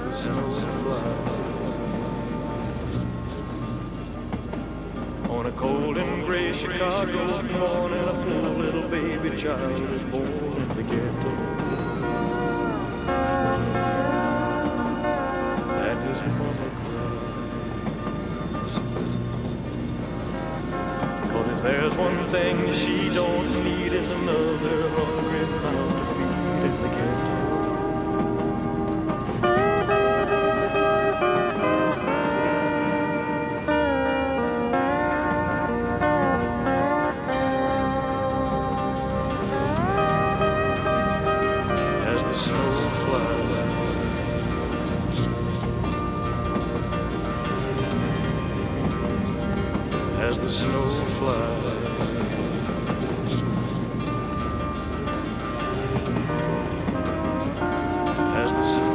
the snow flies. On a cold and gray Chicago morning, a poor little baby child is born in the ghetto. And his mama cries. 'Cause if there's one thing she don't need, is another hungry mouth to feed in the ghetto. Snow flies. As the snow flies. As the snow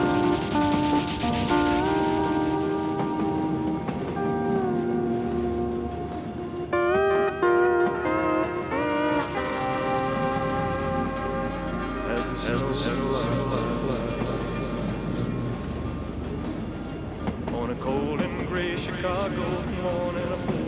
as the snow flies. On a cold and gray Chicago morning,